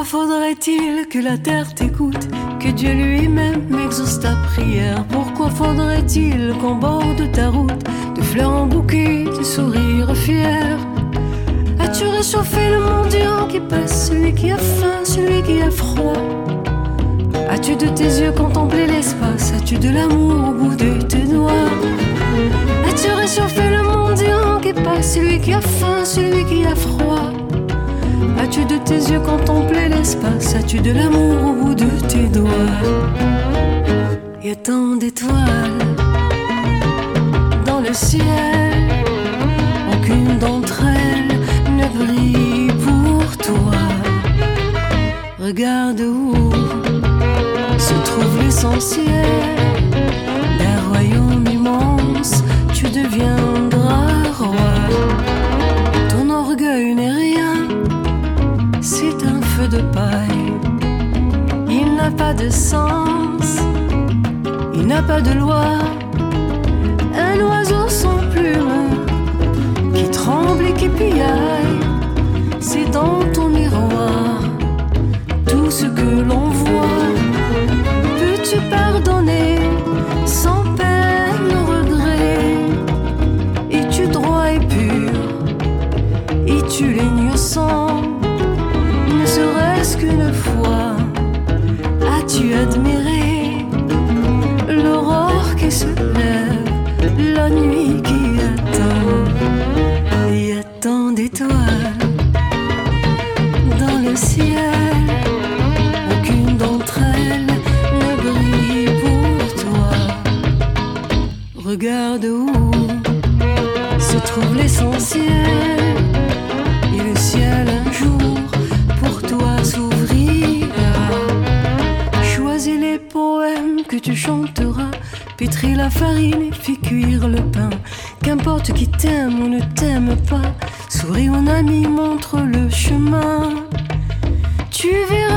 faudrait-il que la terre t'écoute, que Dieu lui-même exauce ta prière? Pourquoi faudrait-il qu'en bord de ta route, de fleurs en bouquet, de sourires fiers? As-tu réchauffé le mendiant qui passe, celui qui a faim, celui qui a froid? As-tu de tes yeux contemplé l'espace? As-tu de l'amour au bout de tes doigts? As-tu réchauffé le mendiant qui passe, celui qui a faim, celui qui a froid? As-tu de tes yeux contemplé l'espace? As-tu de l'amour au bout de tes doigts? Y a tant d'étoiles dans le ciel, aucune d'entre elles ne brille pour toi. Regarde où se trouve l'essentiel d'un royaume immense, tu deviendras roi. Ton orgueil n'est rien, c'est un feu de paille. Il n'a pas de sens, il n'a pas de loi. Un oiseau sans plume qui tremble et qui piaille, c'est dans ton miroir tout ce que l'on voit. Peux-tu pardonner sans peine ou regret? Es-tu droit et pur? Es-tu l'innocent? Ne serait-ce qu'une fois, as-tu admiré l'aurore qui se lève, la nuit qui attend? Il y a tant d'étoiles dans le ciel, aucune d'entre elles ne brille pour toi. Regarde où se trouve l'essentiel, et le ciel un jour pour toi s'ouvrira. Choisis les poèmes que tu chanteras, pétris la farine et fais cuire le pain. Qu'importe qui t'aime ou ne t'aime pas, souris mon ami, montre le chemin. Tu verras